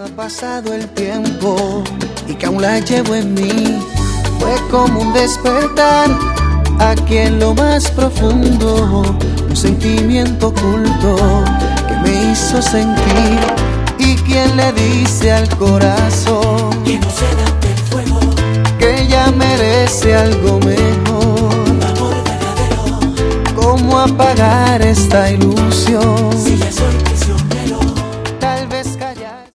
Ha pasado el tiempo y que aún la llevo en mí. Fue como un despertar aquí en lo más profundo, un sentimiento oculto que me hizo sentir. ¿Y quién le dice al corazón que no se da el fuego, que ella merece algo mejor? un amor verdadero? ¿Cómo apagar esta ilusión?